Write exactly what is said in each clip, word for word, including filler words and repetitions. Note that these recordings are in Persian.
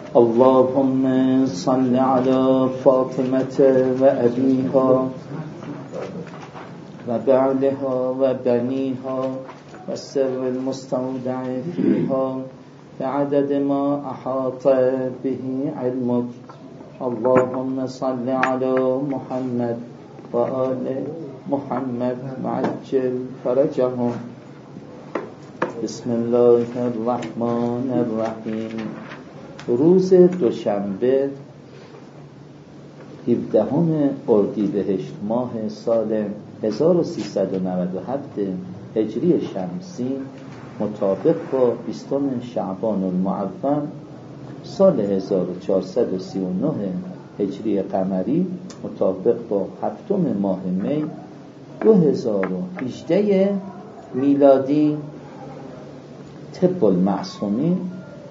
اللهم صل على فاطمة وأبيها وبعلها وبنيها والسر المستودع فيها بعدد ما أحاط به علمك. اللهم صل على محمد وآل محمد وعجل فرجهم. بسم الله الرحمن الرحیم. روز دوشنبه هفدهم اردیبهشت ماه سال هزار و سیصد و نود و هفت هجری شمسی مطابق با بیستم شعبان المعظم سال هزار و چهارصد و سی و نه هجری قمری مطابق با هفتم ماه می دو هزار و هجده میلادی طب المعصومین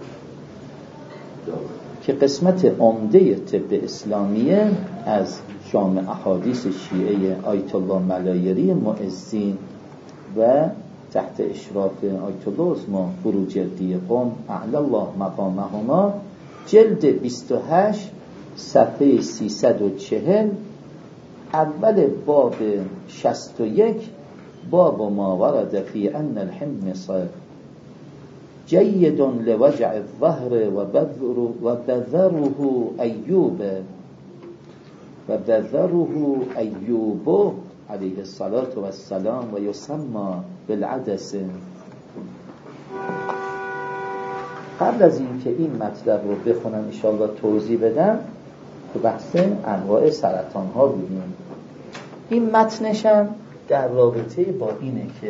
که قسمت عمده طب اسلامیه از جامع احادیث شیعه آیت الله ملایری معزین و تحت اشراف آیت الله عظما بروجردی قم اعلی الله مقامهما جلد بیست و هشت صفحه سیصد و چهل اول باب شصت و یک باب ما ورد فی ان الحمص جید لوجع الظهر و بذره ایوب و بذره ایوب علیه الصلاة و السلام و یسمى بالعدس. قبل از این که این مطلب رو بخونم انشاءالله توضیح بدم تو بحث انواع سرطان ها بودیم. این متنشم در رابطه با اینه که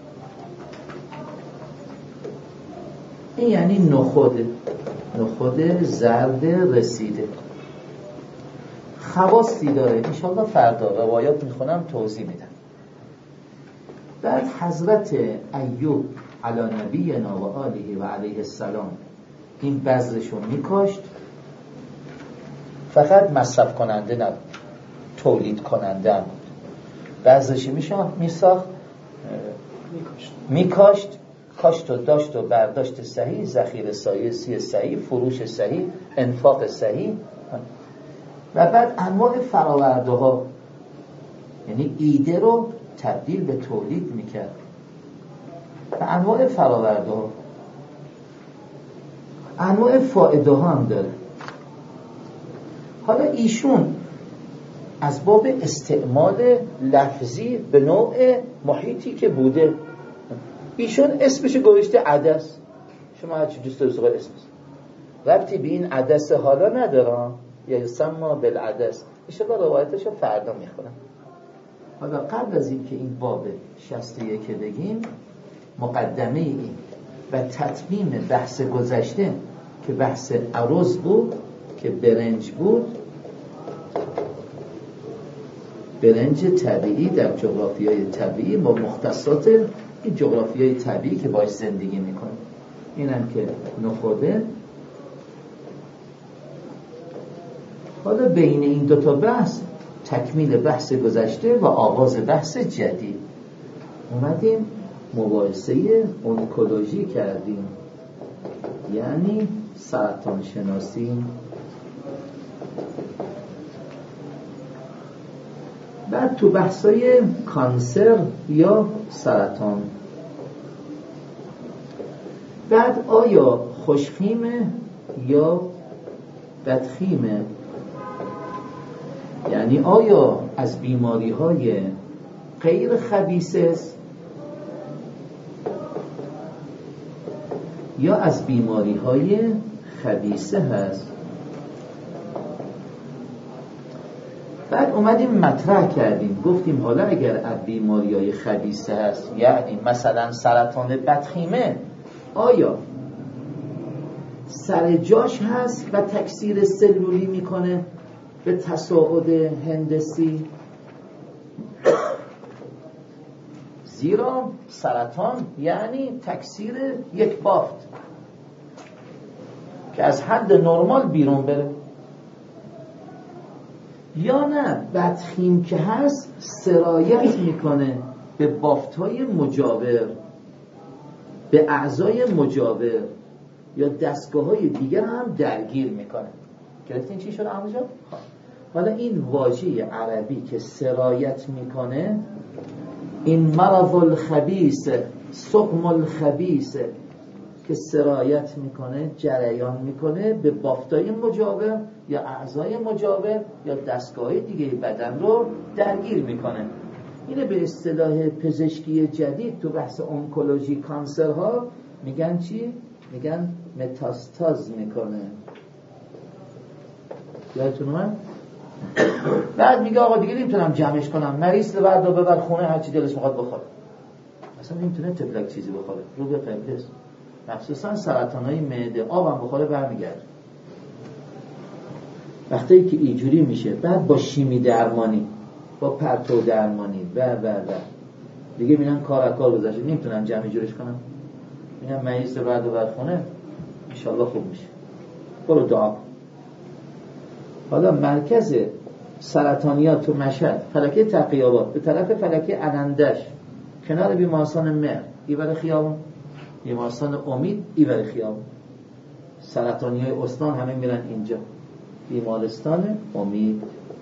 این یعنی نخوده نخوده زرد رسیده خواستی داره. انشاءالله فردا روایات میخونم توضیح میدم. بعد حضرت ایوب علی نبینا و آله و علیه السلام این بذرشو میکاشت، فقط مصرف کننده نبود، تولید کننده هم بود. بذرشی میساخت، میکاشت، کاشت و داشت و برداشت صحیح، ذخیره سایسی صحیح، فروش صحیح، انفاق صحیح. و بعد انواع فراورده ها، یعنی ایده رو تبدیل به تولید میکرد و انواع فراورده ها انواع فائده ها هم داره. حالا ایشون از باب استعمال لفظی به نوع محیطی که بوده ایشون اسمش گوشته عدس. شما هرچی دوست دارید اسمش ربطی به این عدس حالا ندارم یا یسمى بالعدس. انشاءالله روایتشو فردا میخونم. حالا قبل از این که این باب شصت و یک بگیم، مقدمه این و تتمیم بحث گذشته که بحث عروض بود که برنج بود، برنج طبیعی در جغرافیای طبیعی با مختصات این جغرافیای طبیعی که باش زندگی میکنه. اینم که نخوده. حالا بین این دوتا بحث تکمیل بحث گذشته و آغاز بحث جدید اومدیم مباحثه اونکولوژی کردیم، یعنی سرطان شناسی. بعد تو بحثای کانسر یا سرطان، بعد آیا خوشخیمه یا بدخیمه، یعنی آیا از بیماری های غیر خبیثه است یا از بیماری های خبیثه هست. بعد اومدیم مطرح کردیم، گفتیم حالا اگر از بیماری های خبیثه هست، یعنی مثلا سرطان بدخیمه، آیا سر جاش هست و تکثیر سلولی میکنه به تصاعد هندسی؟ زیرا سرطان یعنی تکثیر یک بافت که از حد نرمال بیرون بره. یا نه بدخیم که هست سرایت میکنه به بافت‌های مجاور، به اعضای مجاور یا دستگاه های دیگر هم درگیر میکنه. گرفتین چی شد آنجا؟ حالا این واژه عربی که سرایت میکنه، این مرض الخبیث، سقم الخبیث که سرایت میکنه، جریان میکنه به بافتای مجاور یا اعضای مجاور یا دستگاه دیگه بدن رو درگیر میکنه. اینه به اصطلاح پزشکی جدید تو بحث اونکولوژی کانسرها میگن چی؟ میگن متاستاز میکنه. یادتون اومد؟ بعد میگه آقا دیگه نمیتونم جمعش کنم، مریض رو بردار ببر خونه هرچی دلش میخواد بخوره. اصلا نمیتونه تفلک چیزی بخوره، رو به قبلش. مخصوصا سرطانای معده آبم بخوره برمیگرده. وقتی که اینجوری میشه، بعد با شیمی درمانی، با پرتو درمانی و و و دیگه میگن کار از کار گذشته، نمیتونن جمع جورش کنن. میگن مریض رو بردار ببر خونه، ان شاءالله خوب میشه. برو دعا. حالا مرکز سرطانیات تو مشهد، فلکه تقی‌آباد، به طرف فلکه علندش، کنار بیمارستان مهر، ایور خیابون، بیمارستان امید، ایور خیابون. سرطانیای استان همه میرن اینجا، بیمارستان امید.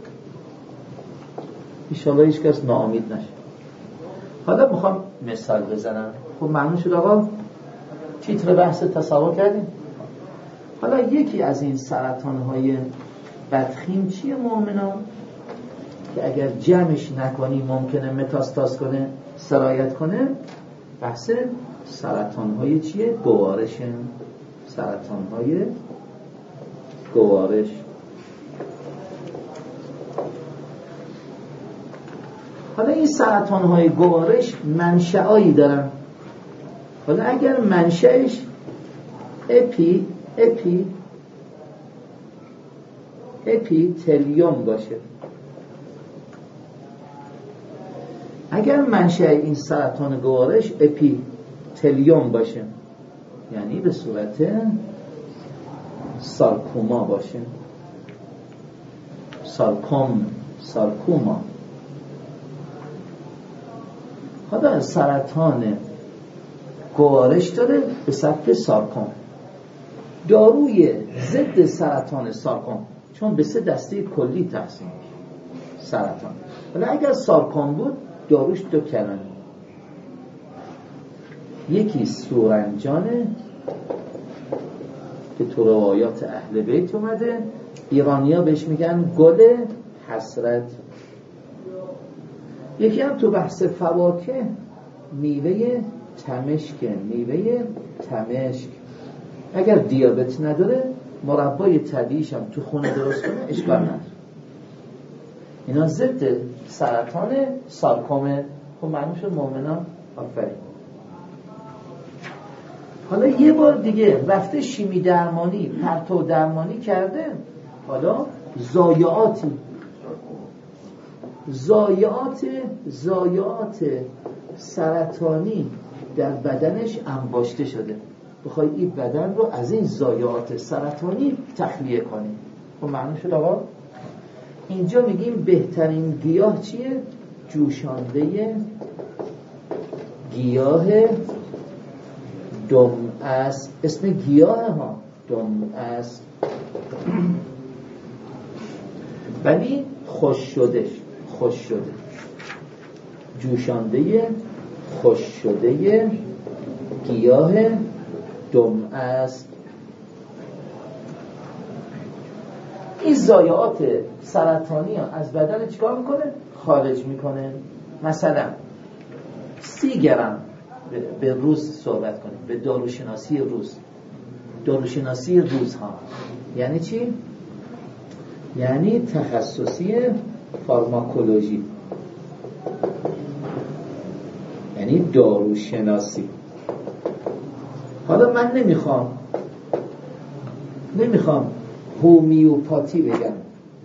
انشاءالله هیچ کس ناامید نشه. حالا میخوام مثال بزنم. خب معلوم شد آقا تیتر بحث تصور کردیم. حالا یکی از این سرطانهای بدخیم چیه مؤمنان؟ که اگر جمعش نکنی ممکنه متاستاز کنه، سرایت کنه. بحث سرطانهای چیه؟ گوارشه. سرطانهای گوارش. حالا این سرطانهای گوارش منشأایی دارن. حالا اگر منشأش اپی اپی اپیتلیوم باشه، اگر منشأ این سرطان گوارش اپیتلیوم باشه، یعنی به صورت سارکوما باشه، سارکوم، سارکوما. حالا سرطان گوارش داره به سبک سارکوم. داروی ضد سرطان سارکوم، چون به سه دسته کلی تقسیم میشه سرطان. ولی اگر سارکوم بود داروش دو کلمه، یکی سورنجانه که تو روایات اهل بیت اومده، ایرانیا بهش میگن گل حسرت. یکی هم تو بحث فواکه میوه تمشک، میوه تمشک. اگر دیابت نداره مربای طبیعیش هم تو خونه درست کنه اشکال نداره. اینا ضد سرطان سارکومه. خب معلوم شد مؤمنان. آفرین. حالا یه بار دیگه رفته شیمی درمانی، پرتو درمانی کرده، حالا ضایعاتی ضایعات ضایعات سرطانی در بدنش انباشته شده. بخوای این بدن رو از این ضایعات سرطانی تخلیه کنی. خب معنی شد آقا؟ اینجا میگیم بهترین گیاه چیه؟ جوشانده گیاه دم است. اسم گیاه ها دم است، ولی خوش شده، خوش شده، جوشانده خوش شده گیاه دم است. این ضایعات سرطانی ها از بدن چیکار میکنه؟ خارج میکنه. مثلا سی گرم به روز صحبت کنیم، به داروشناسی روز. داروشناسی روز ها یعنی چی؟ یعنی تخصصی فارماکولوژی، یعنی داروشناسی. حالا من نمیخوام نمیخوام هومیوپاتی بگم،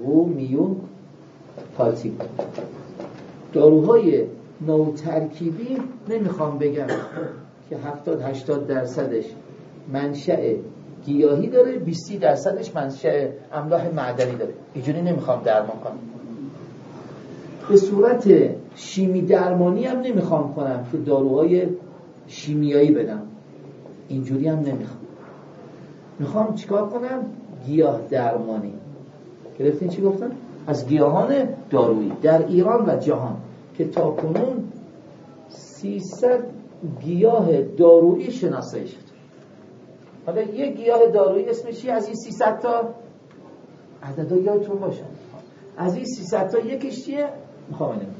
هومیوپاتی داروهای نوترکیبی نمیخوام بگم که هفتاد هشتاد درصدش منشأ گیاهی داره، بیست درصدش منشأ املاح معدنی داره. اینجوری نمیخوام درمان کنم. به صورت شیمی درمانی هم نمیخوام کنم که داروهای شیمیایی بدم. اینجوری هم نمیخوام. میخوام چیکار کنم؟ گیاه درمانی. گرفتین چی گفتم؟ از گیاهان دارویی در ایران و جهان که تا کنون سیصد گیاه دارویی شناسایی شد. حالا یک گیاه دارویی اسمش چیه؟ از این سیصد تا عددا یادتون باشه. از این سیصد تا یکیش چیه؟ میخوام اینو.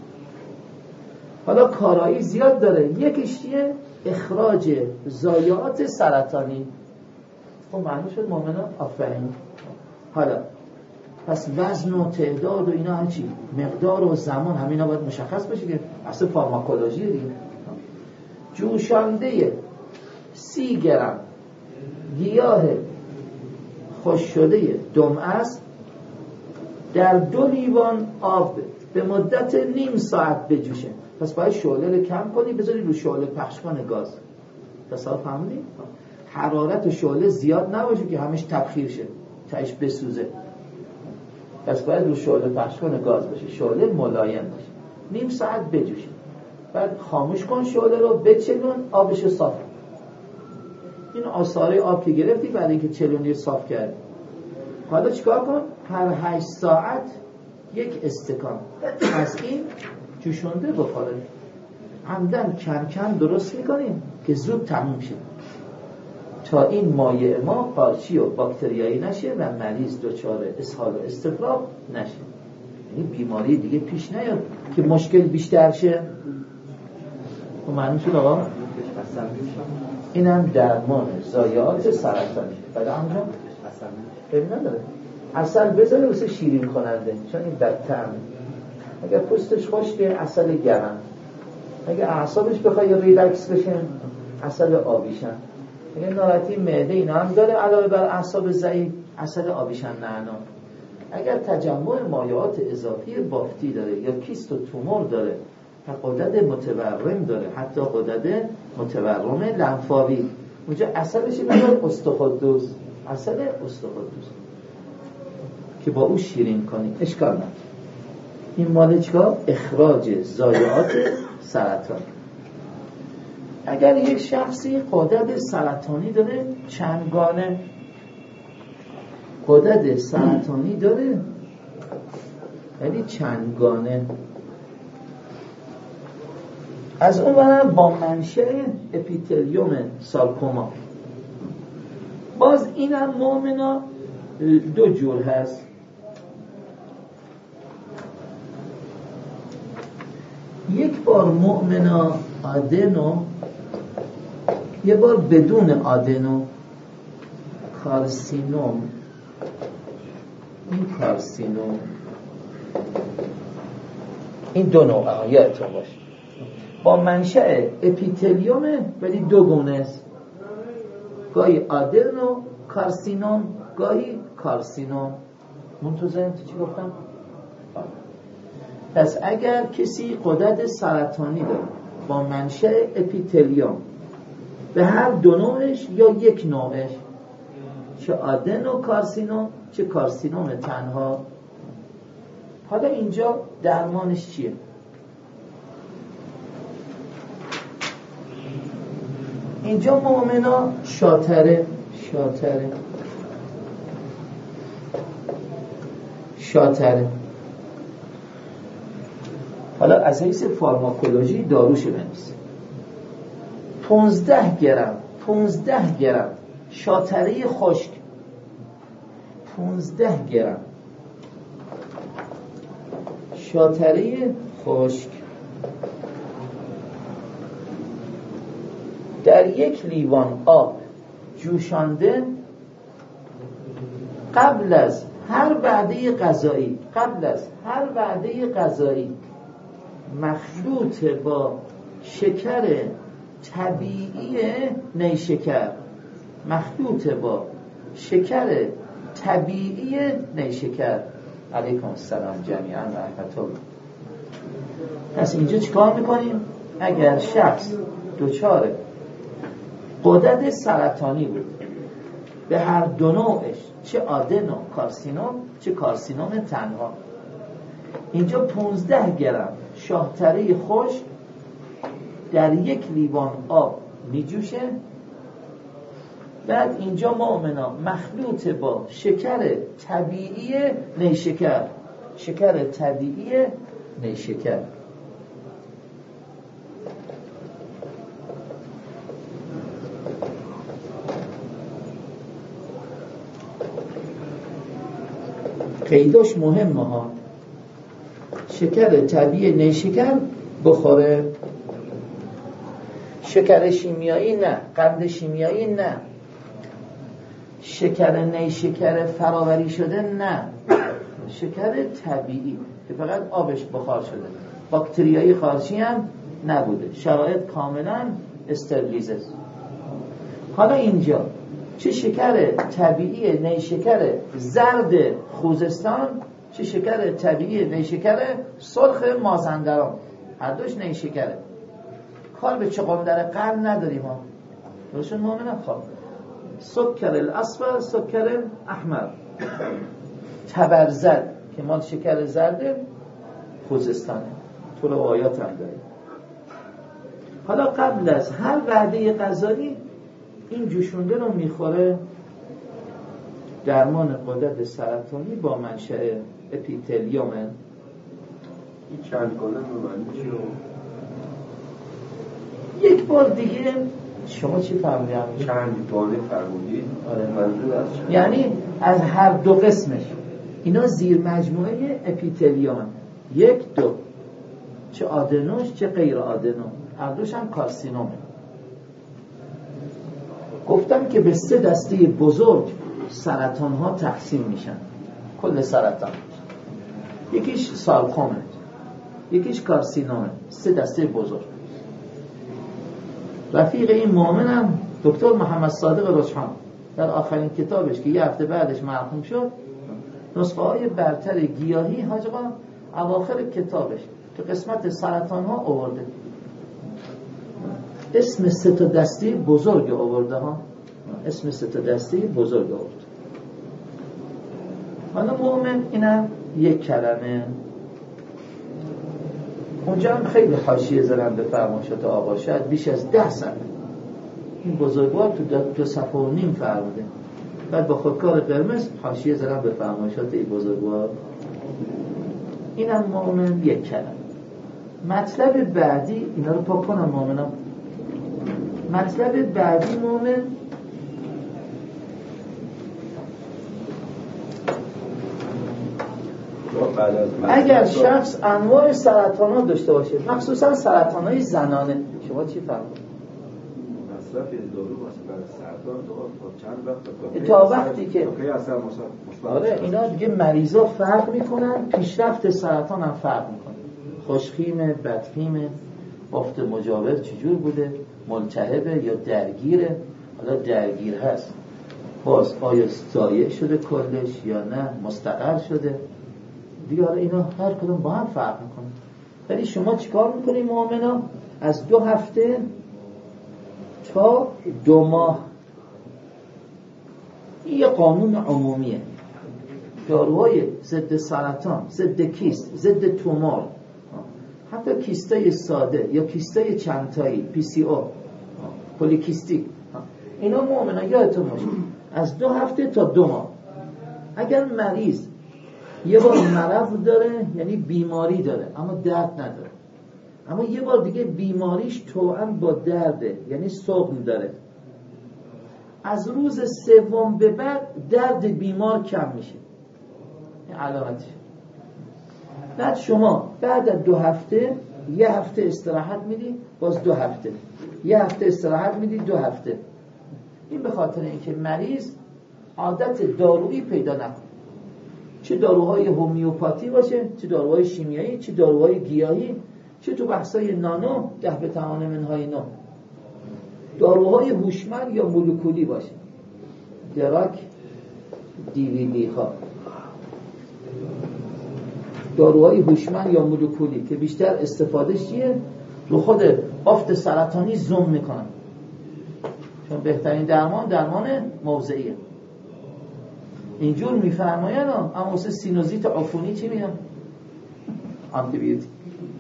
حالا کارایی زیاد داره. یکیش چیه؟ اخراج ضایعات سرطانی. خب معنی شد مومنا؟ آفرین. حالا پس وزن و تعداد و اینا هرچی مقدار و زمان همینا باید مشخص بشه که اصلا فارماکولوژی دیگه. جوشانده سی گرم گیاه خوش شده دمعز در دو لیوان آب به مدت نیم ساعت بجوشه. پس باید شعله رو کم کنی، بذاری رو شعله پخش کنه گاز. تصور فهمیدی؟ حرارت شعله زیاد نباشه که همش تبخیر شه، تاش بسوزه. پس باید رو شعله پخش کنه گاز بشه، شعله ملایم باشه. نیم ساعت بجوشه. بعد خاموش کن شعله رو، بچلون، آبشو صاف کن. این آثاره آب که گرفتی بعد اینکه چلونی صاف کردی. حالا چیکار کن؟ هر هشت ساعت یک استکان از این جوشونده بخوره. عمدن کم کم درست میکنیم که زود تموم شه تا این مایع ما قارچی و باکتریایی نشه و مریض دچار اسهال و استفراغ نشه. یعنی بیماری دیگه پیش نیاد که مشکل بیشتر شه. و معنی شد آقا؟ این هم درمان ضایعات سرطانی. بعد همونجا ببین نداره عسل بذاره واسه شیرین کننده، چون این بدطعمه. اگر پوستش خشکه عسل گرم، اگر اعصابش بخوای ریلکس بشه عسل آبیشن، اگر ناراحتی معده اینا هم داره علاوه بر اعصاب ضعیف عسل آبیشن نعنا. اگر تجمع مایعات اضافی بافتی داره یا کیست و تومور داره و غدد متورم داره، حتی غدد متورم لنفاوی، اونجا عسلش میاد استخوان‌دوز، عسل استخوان‌دوز که با او شیرین کنی اشکال نداره. این مال چیکار؟ اخراج ضایعات سرطان. اگر یک شخصی غدد سرطانی داره چندگانه، غدد سرطانی داره یعنی چندگانه، از اون برم با منشأ اپیتلیوم سارکوما. باز اینم مومنا دو جور هست. یک بار مومنا آدنو، یک بار بدون آدنو کارسینوم. این کارسینوم این دو نوع یادتون باشه با منشأ اپیتلیومه ولی دو گونه است. گاهی آدنو کارسینوم، گاهی کارسینوم. منتظرم چی گفتم؟ پس اگر کسی غدد سرطانی داره با منشأ اپیتلیوم به هر دو نوعش یا یک نوعش، چه آدنو کارسینوم چه کارسینوم تنها، حالا اینجا درمانش چیه؟ اینجا مومنا شاتره شاتره شاتره حالا از حیث فارماکولوژی داروش بنویسه. پونزده گرم پونزده گرم شاتره خشک، پونزده گرم شاتره خشک در یک لیوان آب جوشانده قبل از هر وعده غذایی قبل از هر وعده غذایی مخلوط با شکر طبیعی نیشکر مخلوط با شکر طبیعی نیشکر. علیکم السلام جمیعا و رحمت الله. پس اینجا چیکار میکنیم؟ اگر شخص دچار غدد سرطانی بود به هر دو نوعش، چه آدنو کارسینوم چه کارسینوم تنها، اینجا پونزده گرم شاهتره خشک در یک لیوان آب میجوشه بعد اینجا مؤمنا مخلوط با شکر طبیعی نیشکر، شکر طبیعی نیشکر. قیداش مهمه ها، شکر طبیعی نیشکر بخوره، شکر شیمیایی نه، قند شیمیایی نه، شکر نیشکر فراوری شده نه، شکر طبیعی که فقط آبش بخار شده، باکتریایی خارجی هم نبوده، شرایط کاملا استرلیزه. حالا اینجا چه شکر طبیعی نیشکر زرد خوزستان، چه شکر طبیعی نیشکر سرخ مازندران، هر دوش نیشکره. کار به چقندر قند نداریم ها، درستون مؤمنم. خب سکر الاصفر، سکر احمر، تبرزد که مال شکر زرد خوزستانه، طول آیات هم داریم. حالا قبل از هر وعده غذایی این جوشونده رو میخوره، درمان غدد سرطانی با منشأ اپیتلیوم. این چند کنه معنی چی رو؟ یک بار دیگه شما چی فهمیدید؟ چند گانه فرمودید؟ آره. منظور از چند؟ یعنی از هر دو قسمش، اینا زیر مجموعه اپیتلیوم، یک دو، چه آدنوش چه غیر آدنو، هر دوش هم کارسینومه. گفتم که به سه دسته بزرگ سرطان ها تقسیم میشن، کل سرطان، یکیش سارکومه، یکیش کارسینومه، سه دسته بزرگ. رفیق این مؤمنم دکتر محمد صادق رجحان در آخرین کتابش که یه هفته بعدش مرحوم شد، نسخه های برتر گیاهی حاج آقا اواخر کتابش تو قسمت سرطان ها آورده، اسم سه تا دسته بزرگ آورده ها، اسم سه تا دسته بزرگ آورده. حالا مؤمن اینم یک کلمه. اونجا هم خیلی حاشیه زدن به فرمایشات آقا، شاید بیش از ده سنه این بزرگوار تو دو صفحه و نیم فرموده، بعد با خودکار قرمز حاشیه زدن به فرمایشات این بزرگوار. اینم مؤمن یک کلمه. مطلب بعدی، اینا رو پاک کنم مؤمنم، مطلب بعدی مؤمن اگر شخص انواع سرطان ها داشته باشه، مخصوصا سرطان های زنانه، شما چی فرمایید؟ مصرف دارو برای سرطان تا چند وقت تا وقتی که آره اینا دیگه مریضا فرق میکنن، پیشرفت سرطان هم فرق میکنه، خوشخیمه، بدخیمه، بافت مجاور چجور بوده، ملتهبه یا درگیره. حالا درگیر هست باز آیا ضایع شده کلش یا نه مستقر شده دیگه، حالا اینا هر کدوم با هم فرق میکنه. ولی شما چیکار میکنید مؤمنا؟ از دو هفته تا دو ماه، این یه قانون عمومیه، داروهای ضد سرطان، ضد کیست، ضد تومور، حتی کیستای ساده یا کیستای چندتایی، پی سی او، پولیکیستیک، اینا مؤمنا یادتون باشه از دو هفته تا دو ماه. اگر مریض یه بار مرض داره، یعنی بیماری داره اما درد نداره، اما یه بار دیگه بیماریش توأم با درده، یعنی سقم داره، از روز سوم به بعد درد بیمار کم میشه، این علامتش. بعد شما بعد از دو هفته یه هفته استراحت میدی، باز دو هفته، یه هفته استراحت میدی، دو هفته. این به خاطر اینکه مریض عادت دارویی پیدا نکنه، چه داروهای هومیوپاتی باشه، چه داروهای شیمیایی، چه داروهای گیاهی، چه تو بحثای نانو ده به توان منهای نو، داروهای هوشمند یا مولکولی باشه، دراک دیویدی ها، داروهای هوشمند یا مولکولی که بیشتر استفادهش چیه؟ رو خود بافت سرطانی زوم میکنن، چون بهترین درمان درمان موضعیه. اینجور میفرماین اما واسه سینوزیت عفونی چی میدن؟ آنتی بیوتیک.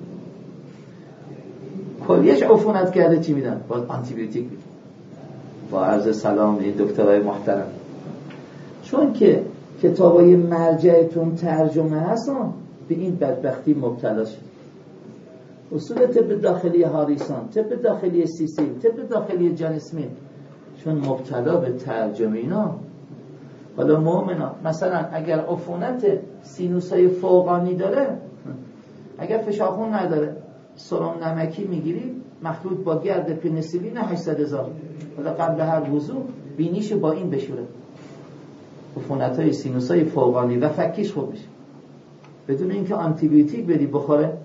کلیش عفونت کرده چی میدن؟ باز آنتی بیوتیک میدن. با عرض سلام این دکترای محترم، چون که کتابای مرجعتون ترجمه هستن به این بدبختی مبتلا شد. اصول طب داخلی هاریسون، طب داخلی سیسیل، طب داخلی جان اسمیت، چون مبتلا به ترجمه اینا. حالا مؤمنا مثلا اگر عفونت سینوسای فوقانی داره، اگر فشارخون نداره، سرم نمکی میگیری مخلوط با گرد پنیسیلین هشتصد هزار، حالا قبل هر وضوء بینیشو با این بشوره، عفونت‌های سینوسای فوقانی و فکیش خوب میشه بدون اینکه آنتی بیوتیک بدی بخوره.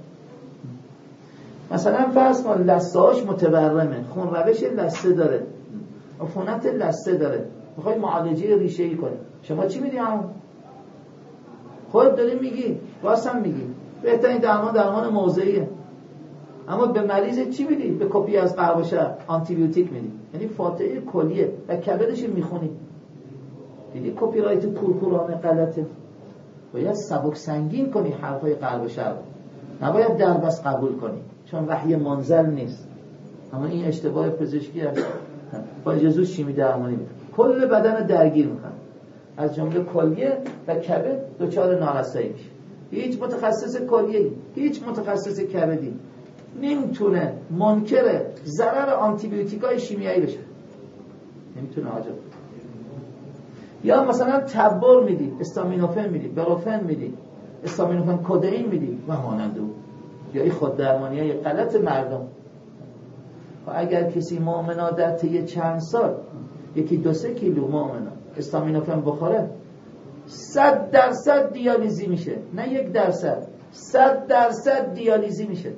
مثلا فرض کن لثه‌هاش متورمه، خون روش لثه داره، عفونت لثه داره، میخوای معالجه ریشه‌ای کنی، شما چی میدی همون؟ خودت داری میگی، واسم میگی بهترین درمان درمان موضعیه، اما به مریض چی میدی؟ به کپی از قرباشه آنتی بیوتیک میدی، یعنی فاتحه کلیه و کبدش میخونی. دیدی کپی رایت کورکورانه غلطه، باید سبک سنگین کنی حرفای قرباشه رو، نباید دربست قبول کنی چون وحی منزل نیست. اما این اشتباه پزشکی هست. با اجازه شیمی درمانی میکنه، کل بدن رو درگیر میکنه، از جمله کلیه و کبد دچار نارسایی میشه. هیچ متخصص کلیه، هیچ متخصص کبدی نمیتونه منکر ضرر آنتی بیوتیکای شیمیایی بشه، نمیتونه حاجت. یا مثلا تبر میدی، استامینوفن میدی، بروفن میدی، استامینوفن کدئین میدی و مانند اون، یا این خود درمانی های غلط مردم. و اگر کسی مؤمنا در طی چند سال یکی دو سه کیلو مؤمنا استامینوفن بخوره، صد درصد دیالیزی میشه، نه یک درصد، صد درصد دیالیزی میشه.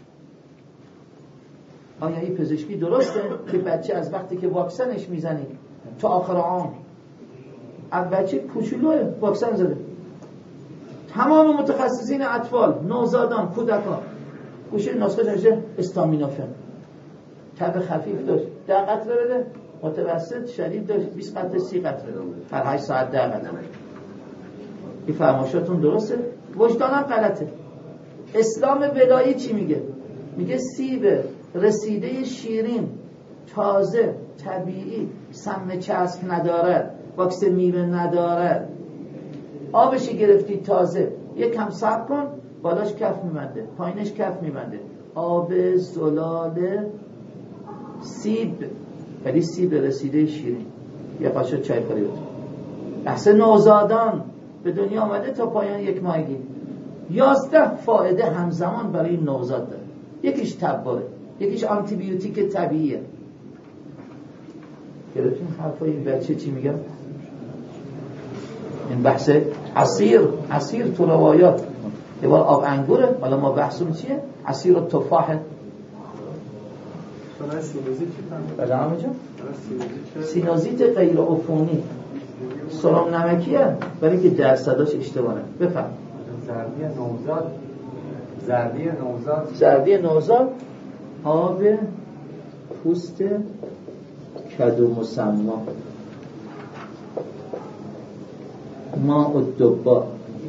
آیا این پزشکی درسته که بچه از وقتی که واکسنش میزنی تا آخر عمر، از بچه کوچولوه واکسن زده، تمام متخصصین اطفال، نوزادان، کودکان گوشه نسخه نوشته استامینوفن، تب خفیف داشت ده قطره بده، متوسط شدید داشت بیست قطره سی قطره هر هشت ساعت ده قطره. این فرمایشاتون درسته؟ وجدانم غلطه. اسلام ولایی چی میگه؟ میگه سیب رسیده شیرین تازه طبیعی سم چسب ندارد، واکس میوه ندارد، آبشی گرفتی تازه یکم صبر کن بالاش کف میبنده پایینش کف میبنده، آب زلال سیب، ولی سیب رسیده شیرین، یه قاشق چای خوری بود. بحث نوزادان به دنیا آمده تا پایان یک ماهگی، یازده فایده همزمان برای نوزاد داره. یکیش تباره، یکیش آنتی بیوتیک طبیعیه. گرفتین حرفای این بچه چی میگن؟ این بحث عصیر، عصیر تو روایات یه بار آب انگوره، حالا ما بحثم چیه؟ عصیر و تفاحه. سینوزیت چی فهمید؟ بله همه جا؟ سینوزیت غیر عفونی سرم نمکیه، برای که درصداش اشتباهه. بفهم. زردی نوزاد، زردی نوزاد زردی نوزاد آب پوست کدو مسما، ماء الدباء.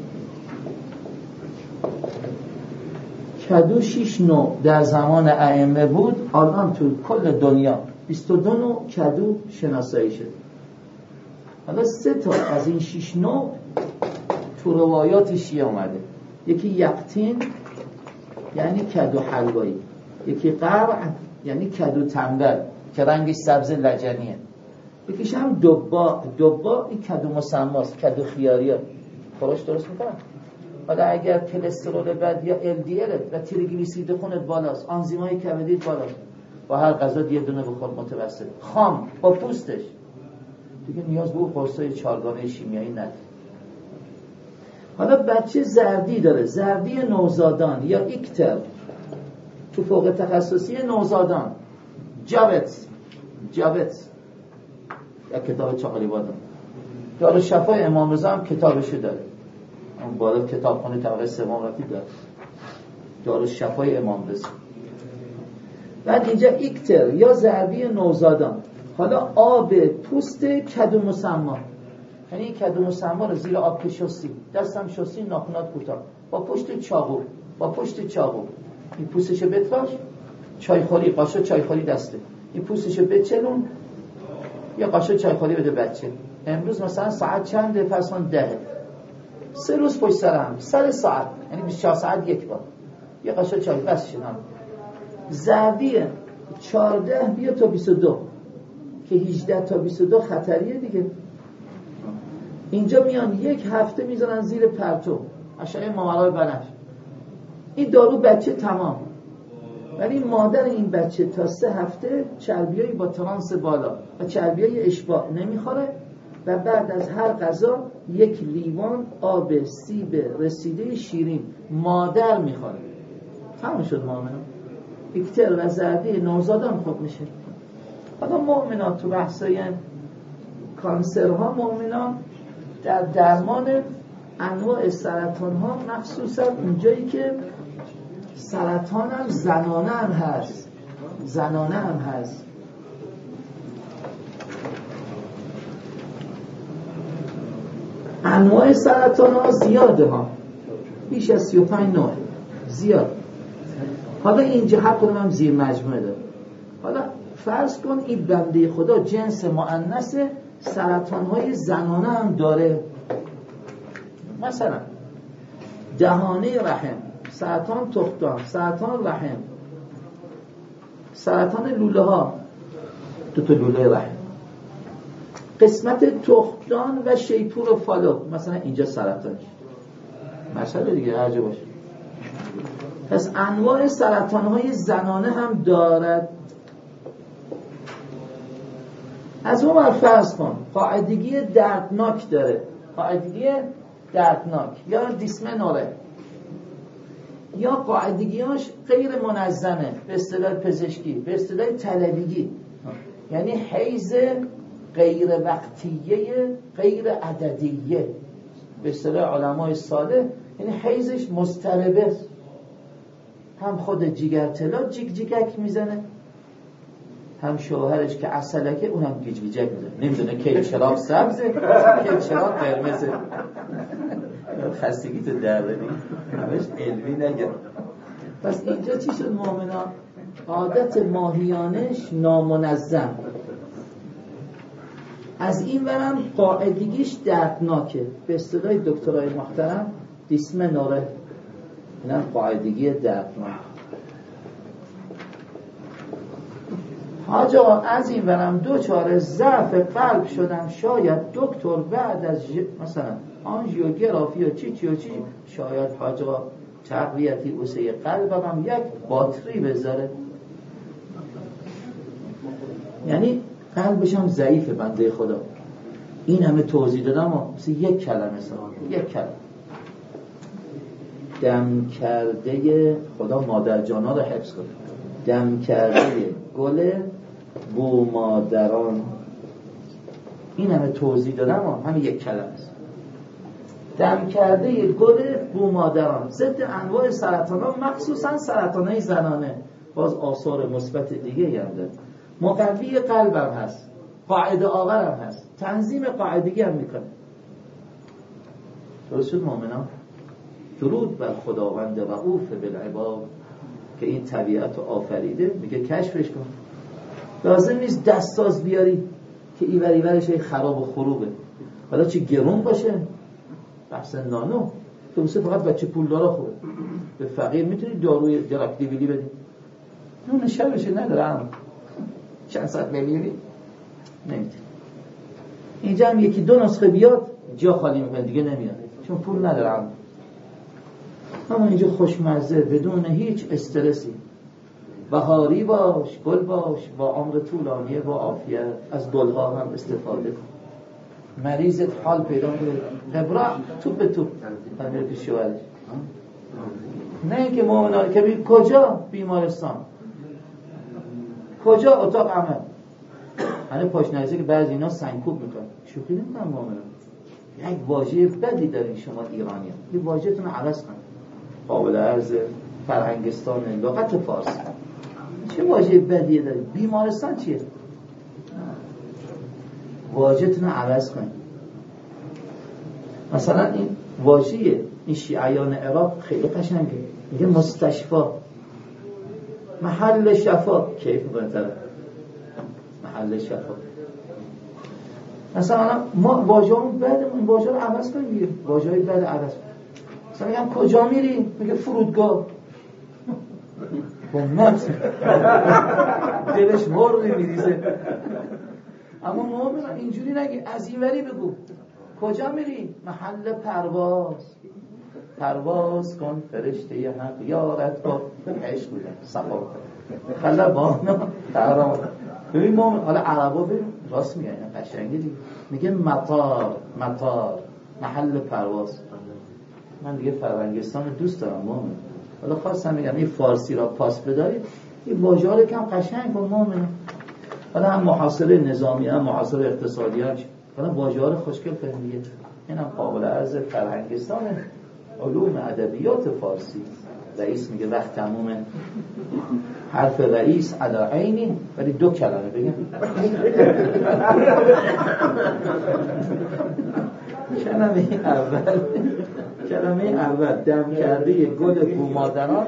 کدو شش نوع در زمان ائمه بود، الان تو کل دنیا بیست و دو نوع کدو شناسایی شد. حالا سه تا از این شش نوع تو روایات شیعه اومده. یکی یقطین یعنی کدو حلوایی، یکی قرع یعنی کدو تنبل که رنگش سبز لجنیه، یکیش هم دبا. دبا این کدو مسماست، کدو خیاریه، خورش درست میکنن. حالا اگر کلسترول بد یا ال دی ال و تریگلیسیرید خونت بالاست، آنزیمای کبدیت بالاست، با هر غذا یه دونه بخور متوسط خام با پوستش، دیگه نیاز به اون قرصای چارگانه شیمیایی نداره. حالا بچه زردی داره، زردی نوزادان یا ایکتر، تو فوق تخصصی نوزادان، جابت جابت یا کتاب چاقلی بادم. دارو شفای امام رضا هم کتابشو داره، اون بالا کتابخونه طبقه سوم رفتی داره، دارو شفای امام رضا. بعد اینجا ایکتر یا زردی نوزادان. حالا آب پوست کدو مسما، یعنی کدو مسما رو زیر آب که شستی، دستم شستی، ناخنات کوتاه، با پشت چاقو، با پشت چاقو این پوستشو بتراش، چای خوری قاشق چای خوری دسته، این پوستشو بچلون، یه قاشق چای خالی بده بچه. امروز مثلا ساعت چنده؟ فرض کن ده. سه روز پشت سر هم، سر ساعت، یعنی بیست و چهار ساعت یک بار یه قاشق چای بس شدم. ضربیه چهارده بیا تا بیست و دو که هجده تا بیست و دو خطریه دیگه. اینجا میان یک هفته میذارن زیر پرتو اشعه ماورای بنفش. این دارو بچه تمام، ولی مادر این بچه تا سه هفته چربیایی با ترانس بالا و چربیای اشباع نمیخوره و بعد از هر غذا یک لیوان آب سیب رسیده شیرین مادر میخوره. تمام شد مؤمنان. ایکتر و زردی نوزادان خوب میشه. حالا مؤمنان تو بحثای کانسرها مؤمنان در درمان انواع سرطان ها، مخصوصا اونجایی که سرطان هم زنانه هم هست زنانه هم هست انواع سرطان ها زیاده ها، بیش از سی و پنج نوع زیاد. حالا اینجا هر کدوم هم زیر مجموعه داره. حالا فرض کن این بنده خدا جنس مؤنث سرطان های زنانه هم داره، مثلا دهانه رحم، سرطان تخمدان، سرطان رحم، سرطان لوله ها، دو تا لوله رحم، قسمت تخمدان و شیپور و فالو، مثلا اینجا سرطان مثلا دیگه هرجا باشه. پس انواع سرطان های زنانه هم دارد. از اون ور فرض کن قاعدگی دردناک داره، قاعدگی دردناک یا دیسمنوره، یا قاعدگیاش غیر منظمه به اصطلاح پزشکی، به اصطلاح طلبیگی، یعنی حیض غیر وقتیه غیر عددیه به اصطلاح علمای ساده، یعنی حیضش مضطربه، هم خود جیگر طلا جیگ جیگک میزنه، هم شوهرش که عسلکه اونم گیج گیجک میزنه، نمیدونه که چراغ سبزه که چراغ قرمزه. خستگی تو در بدی همش علمی نگه. پس اینجا چی شد مؤمنا؟ عادت ماهیانش نامنظم، از این ورم قاعدگیش دردناکه، به اصطلاح دکترای محترم دیسمنوره، اینم قاعدگی دردناک. حاج آقا از این ورم دو چاره ضعف قلب شدم، شاید دکتر بعد از ج... مثلا آنژیوگرافی و چی چی و چی، شاید حاج آقا تقویتی اوسه قلبم یک باتری بذاره، یعنی قلبش هم ضعیفه بنده خدا. این همه توضیح دادم و مثل یک کلمه سوال یک کلمه دم کرده خدا مادر جانا رو حفظ کنه، دم کرده گل بو مادران. این همه توضیح دادم و همین یک کلمه است. دم کرده گل بو مادران ضد انواع سرطان ها، مخصوصا سرطان های زنانه. باز آثار مثبت دیگه هم داره. مقوی قلبم هست، قاعده آورم هست، تنظیم قاعدگی هم میکنه. درست شد مؤمنان؟ درود بر خداوند رؤوف بالعباد که این طبیعت رو آفریده، میگه کشفش کن. لازم نیست دستاز بیاری که ایور ایورش خراب و خروبه. حالا چه گرون باشه بحث نانو تو بسه فقط بچه پول داره خوبه، به فقیر میتونی داروی دراکتیویلی بدی، نون شبشه ندارم چند ساعت بمیری نمیتونی. اینجا هم یکی دو نسخه بیاد جا خالی میکنه دیگه نمیاد چون پول ندارم. اما اینجا خوشمزه بدون هیچ استرسی، بهاری باش، گل باش، با عمر طولانیه، با عافیت، از گلها هم استفاده کن. مریضت حال پیدا کنه، قبرا توپ به توپ همه که شوهرش، نه اینکه مؤمنان که کجا بیمارستان، کجا اتاق عمل، هنه پاشنهایزه که بعضی اینا سنکوب میکن. شوخی نمیکنم مؤمنان، یک واژه بدی دارین شما ایرانی ها، این واژه‌تون رو عوض کن. قابل عرض فرهنگستان لغت فارسی، چه واژه بدی دارین؟ بیمارستان چیه؟ واژه‌تون رو عوض کن. مثلا این واژه این شیعیان عراق خیلی قشنگه، میگه مستشفی، محل شفا. کیف میکنه طرف محل شفا. مثلا ما واژه‌مون بده، این واژه رو عوض کنیم دیگه، واژه‌های بد عوض. مثلا میگم کجا میری؟ میگه فرودگاه. بومت دلش مرغی میریزه. اما مومن اینجوری نگی، از این وری بگو کجا میری؟ محل پرواز. پرواز کن فرشته حق یارت با عشق بودن صفا خلا بانا تهران. ببین مومن، حالا عربا ببین راست میگن قشنگی دیگه، میگه مطار، مطار محل پرواز. من دیگه فرنگستان دوست دارم مومن، حالا خواستم میگم این فارسی را پاس بدارید، این واژه ها رو کم قشنگ کن مومن. حالا هم محاصره نظامی هم محاصره اقتصادی هم حالا واژه ها رو خوشگل فهمیدید. این هم قابل عرض فرهنگستان علوم ادبیات فارسی. رئیس میگه وقت تمومه، حرف رئیس علا عینی، ولی دو کلمه بگم. کلمه اول کلمه اول دم کرده گل بومادران.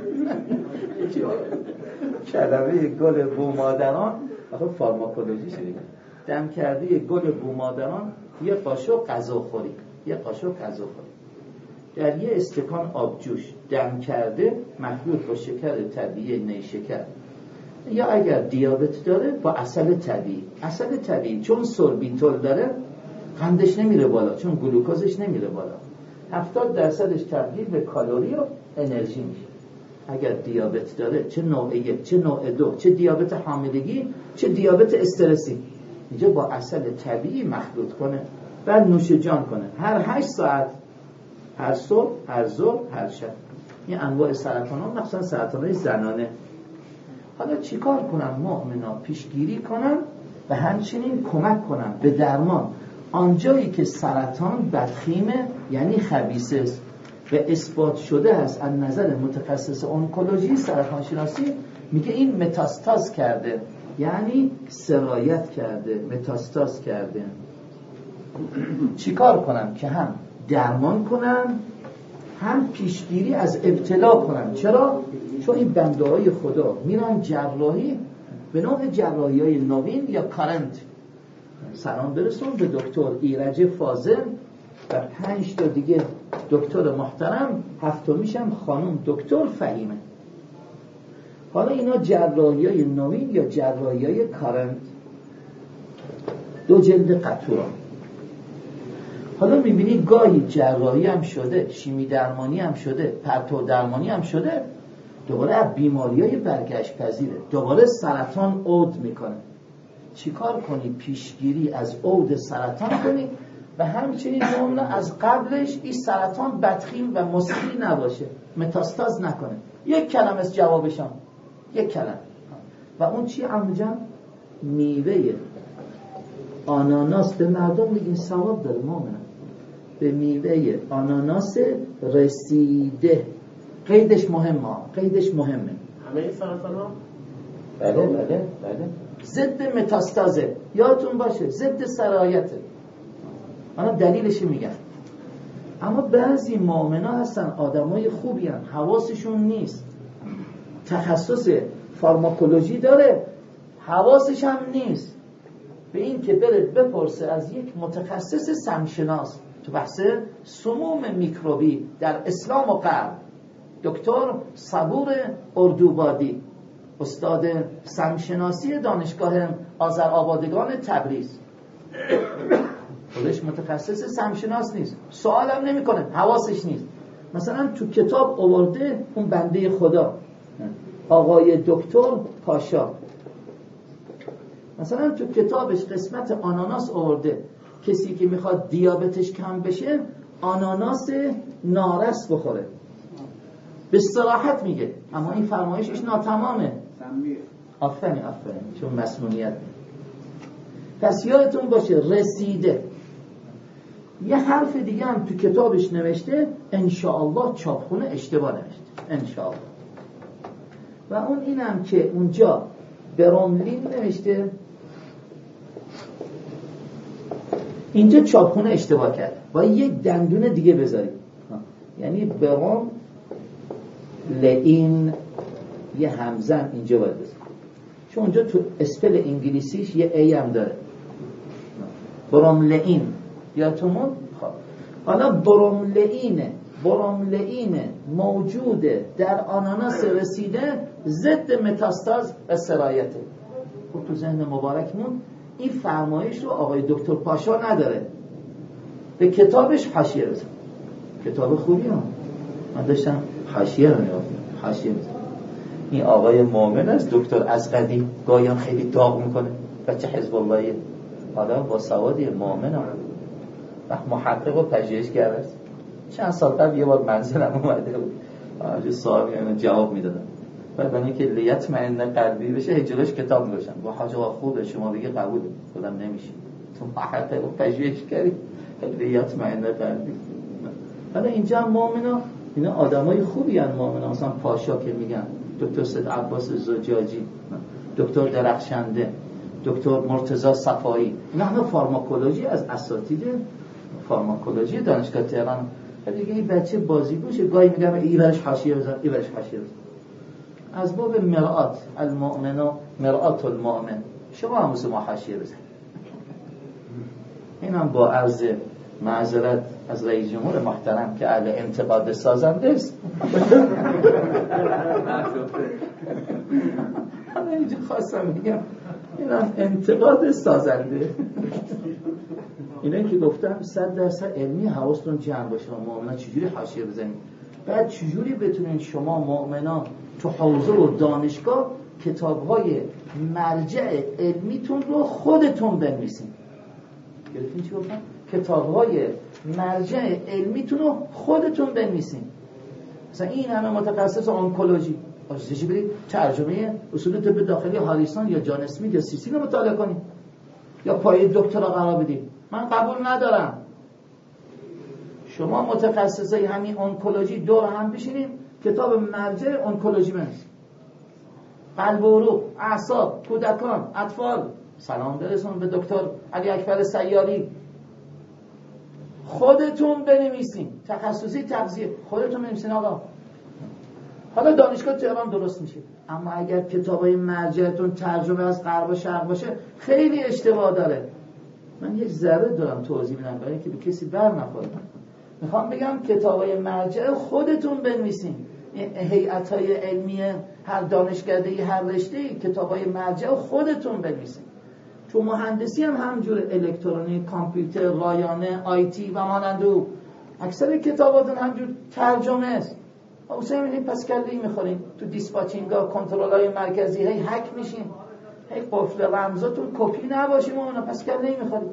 کلمه گل بومادران آخه فارماکولوژی شدید. دم کرده گل بومادران یه قاشق غذاخوری، یه قاشق غذاخوری در یه استکان آبجوش دم کرده مخلوط با شکر طبیعی نیشکر، یا اگر دیابت داره با عسل طبیعی. عسل طبیعی چون سوربیتول داره قندش نمیره بالا، چون گلوکوزش نمیره بالا، هفتاد درصدش تبدیل به کالری و انرژی میشه. اگر دیابت داره، چه نوع یک، چه نوع دو، چه دیابت حاملگی، چه دیابت استرسی، اینجا با عسل طبیعی مخلوط کنه و نوش جان کنه هر هشت ساعت، هر صبح، هر ظهر، هر شب. این انواع سرطان ها مثلا سرطان های زنانه. حالا چیکار کنم؟ مؤمنا پیشگیری کنم و همچنین کمک کنم به درمان آنجایی که سرطان بدخیمه، یعنی خبیثه است و اثبات شده است از نظر متخصص انکولوژی سرطان شناسی، میگه این متاستاز کرده، یعنی سرایت کرده، متاستاز کرده. چیکار کنم که هم درمان کنم هم پیشگیری از ابتلا کنم؟ چرا؟ چون این بنده های خدا میرن جراحی به نوع جراحی های نوین یا کارنت. سلام برسون به دکتر ایرج فاضل و پنج تا دیگه دکتر محترم، هفتمیشم خانم دکتر فهیمه. حالا اینا جراحی های نوین یا جراحی های کارنت، دو جلد قطوران. حالا میبینی گاهی جراحی هم شده، شیمی درمانی هم شده، پرتو درمانی هم شده، دوباره از بیماری های برگشت پذیره، دوباره سرطان عود میکنه. چیکار کنی؟ پیشگیری از عود سرطان کنی و همچنین نمونه از قبلش این سرطان بدخیم و مسیحی نباشه، متاستاز نکنه. یک کلمه از جوابشان، یک کلمه. و اون چی عموجم؟ میوه آناناس. به مردم میگین ثواب داره مومنم. به میوه آناناس رسیده، قیدش مهمه، قیدش مهمه. همه سرطان ها؟ بله بله بله. ضد متاستازه، یادتون باشه، ضد سرایته. من دلیلش میگم. اما بعضی مؤمنا هستن آدمای خوبی هستن، حواسشون نیست، تخصص فارماکولوژی داره، حواسش هم نیست به این که بره بپرسه از یک متخصص سمشناس تو بحث سموم میکروبی در اسلام و غرب، دکتر صبور اردوبادی، استاد سمشناسی دانشگاه آذرآبادگان تبریز. خودش متخصص سمشناس نیست، سوالم نمی کنه، حواسش نیست. مثلا تو کتاب آورده اون بنده خدا آقای دکتر پاشا، مثلا تو کتابش قسمت آناناس آورده، کسی که میخواد دیابتش کم بشه آناناس نارس بخوره، به صراحت میگه. اما این فرمایشش ناتمامه. آفرین آفرین، چون مسمومیت. پس یادتون باشه رسیده. یه حرف دیگه هم تو کتابش نوشته، انشاءالله چاپخونه اشتباه نوشته، انشاءالله. و اون اینم که اونجا بروملین نوشته، اینجا چاپخونه اشتباه کرده، باید یک دندون دیگه بذاریم، یعنی بروم لئین یه همزن اینجا باید بذاریم، چون اونجا تو اسپل انگلیسیش یه ای هم داره، بروملئین یادتون خب حالا بروملئین بروملئین موجوده در آناناس رسیده ضد متاستاز و سرایته. خب تو ذهن مبارکمون این فرمایش رو آقای دکتر پاشا نداره، به کتابش حاشیه بزن. کتاب خوبی ها، من داشتم حاشیه رو می‌خوندم، حاشیه بزن. این آقای مومن است، دکتر ازغدی، گاهی هم خیلی داغ میکنه، بچه حزب اللهیه، آدم با سوادی، مومن هم و محقق و پژوهشگر است. چند سال قبل یه بار منزلم اومده بود، آجه صاحب یعنی جواب میدادم، بعد برای اینکه لیطمئن قلبی بشه هجرش کتاب می‌نوشتم. با حاج آقا خوبه، شما بگی قبوله، خودم نمیشه، تو محقق و پژوهشگری لیطمئن قلبی. حالا اینجا هم مومنا اینا آدمای خوبی ان، مومنا مثلا پاشا که میگن، دکتر سید عباس زجاجی، دکتر درخشنده، دکتر مرتضی صفایی، اینا همه فارماکولوژی از اساتید فارماکولوژی دانشگاه تهران. دیگه این بچه بازیگوشه، گاهی میگم این برش حاشیه بزن، این برش حاشیه بزن. از باب مرآت المؤمن و مرآت المؤمن، شما هم مثل ما حاشیه بزن. اینم با عرض معذرت از رئیس جمهور محترم که اهل انتقاد سازنده است. من اینجا خواستم بگم اینم انتقاد سازنده. اینا که گفتم صد درصد علمی، حواستون جمع باشه. مؤمنا چجوری حاشیه بزنید، بعد چجوری بتونین شما مؤمنا تو حوزه و دانشگاه کتاب‌های مرجع علمیتون رو خودتون بنویسین. گرفتین چی گفتم؟ کتاب‌های مرجع علمیتون رو خودتون بنویسین. مثلا این همه متخصص آنکولوژی، واسه برید ترجمه اصول طب داخلی هاریسون یا جان اسمیت یا سیسی رو مطالعه کنید، یا پای دکترا قرار بدید. من قبول ندارم. شما متخصصای همین آنکولوژی دور هم بشینیم کتاب مرجع آنکولوژی بنویسید. قلب و عروق، اعصاب، کودکان، اطفال. سلام برسون به دکتر علی اکبر سیاری. خودتون بنویسین، تخصصی تغذیه خودتون بنویسین آقا. حالا دانشگاه تهران درست میشه، اما اگر کتابای مرجعتون ترجمه از غرب و شرق باشه خیلی اشتباه داره. من یک ذره دارم توضیح میدم برای اینکه به کسی بر نخوره. میخوام بگم کتابای مرجع خودتون بنویسین. هیئت‌های علمی هر دانشکده‌ای، هر رشته‌ای، کتابای مرجع خودتون بنویسین. تو مهندسی هم همجور، الکترونیک، کامپیوتر، رایانه، آیتی و مانند او اکثر کتاباتون همجور ترجمه است. حسین می‌بینید پس کله‌ای می‌خورین تو دیسپاتچینگ‌ها، کنترل‌های مرکزی، هی هک میشین، هی قفل رمزاتون کپی نباشه، ما اونا پس کله‌ای می‌خوریم.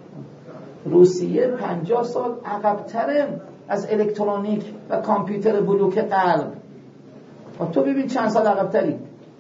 روسیه پنجاه سال عقب‌تره از الکترونیک و کامپیوتر بلوک قلب. و تو ببین چند سال عقب‌تری.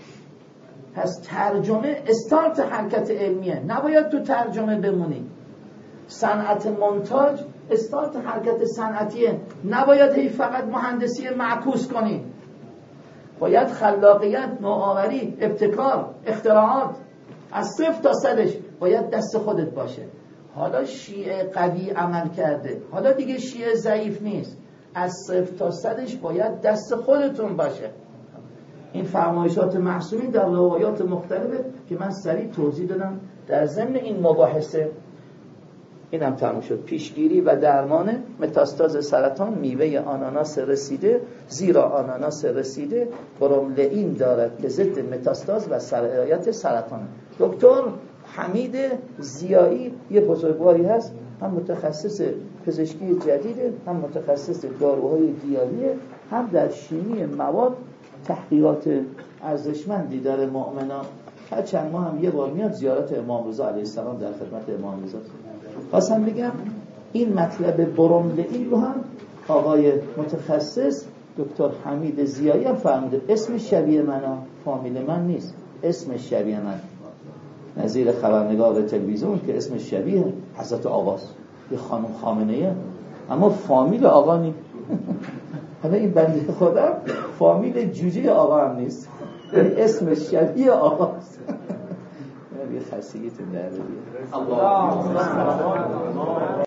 پس ترجمه استارت حرکت علمیه، نباید تو ترجمه بمونی. صنعت مونتاژ استارت حرکت صنعتیه، نباید هی فقط مهندسی معکوس کنی. باید خلاقیت، نوآوری، ابتکار، اختراعات از صفر تا صدش باید دست خودت باشه. حالا شیعه قوی عمل کرده، حالا دیگه شیعه ضعیف نیست، از صفر تا صدش باید دست خودتون باشه. این فرمایشات معصومی در روایات مختلفه که من سریع توضیح دادم در ضمن این مباحثه. اینم تموم شد. پیشگیری و درمان متاستاز سرطان میوه آناناس رسیده، زیرا آناناس رسیده بروملئین دارد که ضد متاستاز و سرایت سرطان. دکتر حمید ضیایی یه بزرگواری هست، هم متخصص پزشکی جدیده، هم متخصص داروهای گیاهیه، هم در شیمی مواد تحقیقات ارزشمندی داره. مؤمنا هر چند ماه هم یه بار میاد زیارت امام رضا علیه السلام در خدمت امام رضا. خواستم بگم این مطلب بروملئین رو هم آقای متخصص دکتر حمید ضیایی هم فهمیده. اسم شبیه من، فامیل من نیست، اسم شبیه من، نظیر خبرنگار تلویزیون که اسم شبیه حضرت آقاست، یه خانم خامنه‌ایه، اما فامیل آقا نیست. حالا این بنده خودم فامیل جوجه آقا هم نیست، اسم شبیه آقاست. یه خستگیتون در بیاره.